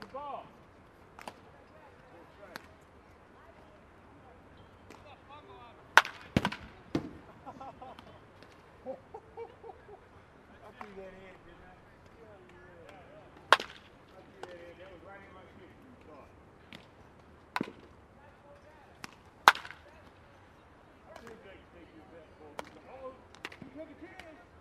ball. I threw that in, didn't I? I threw that in. That was right in my shit. You saw it. I didn't think you that ball. Oh, you took a chance.